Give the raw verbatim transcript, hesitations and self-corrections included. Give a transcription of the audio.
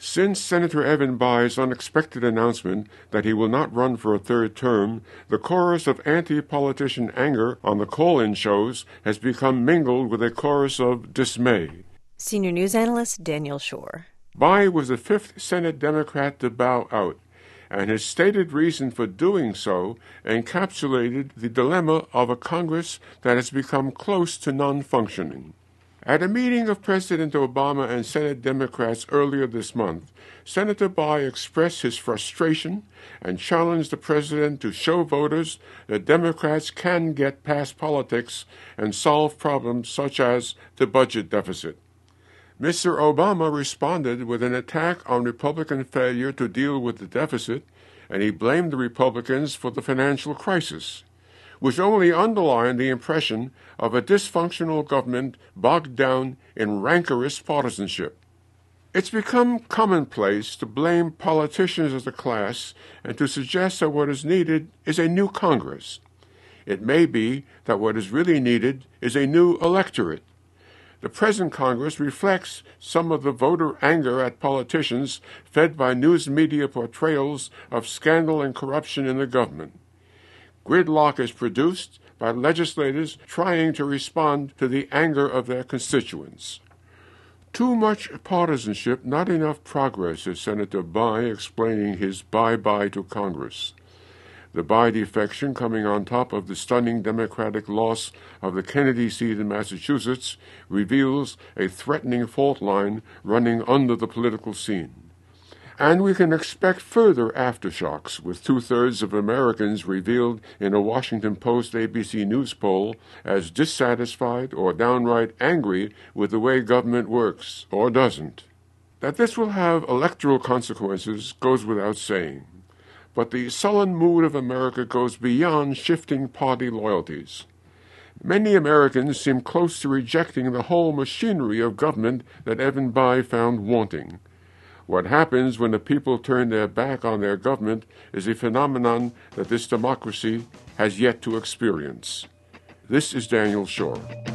Since Senator Evan Bayh's unexpected announcement that he will not run for a third term, the chorus of anti-politician anger on the call-in shows has become mingled with a chorus of dismay. Senior news analyst Daniel Schorr. Bayh was the fifth Senate Democrat to bow out, and his stated reason for doing so encapsulated the dilemma of a Congress that has become close to non-functioning. At a meeting of President Obama and Senate Democrats earlier this month, Senator Bayh expressed his frustration and challenged the president to show voters that Democrats can get past politics and solve problems such as the budget deficit. Mister Obama responded with an attack on Republican failure to deal with the deficit, and he blamed the Republicans for the financial crisis, which only underlined the impression of a dysfunctional government bogged down in rancorous partisanship. It's become commonplace to blame politicians as a class and to suggest that what is needed is a new Congress. It may be that what is really needed is a new electorate. The present Congress reflects some of the voter anger at politicians fed by news media portrayals of scandal and corruption in the government. Gridlock is produced by legislators trying to respond to the anger of their constituents. Too much partisanship, not enough progress, is Senator Bayh explaining his bye-bye to Congress. The Bayh defection, coming on top of the stunning Democratic loss of the Kennedy seat in Massachusetts, reveals a threatening fault line running under the political scene. And we can expect further aftershocks, with two-thirds of Americans revealed in a Washington Post-A B C News poll as dissatisfied or downright angry with the way government works, or doesn't. That this will have electoral consequences goes without saying. But the sullen mood of America goes beyond shifting party loyalties. Many Americans seem close to rejecting the whole machinery of government that Evan Bayh found wanting. What happens when the people turn their back on their government is a phenomenon that this democracy has yet to experience. This is Daniel Schorr.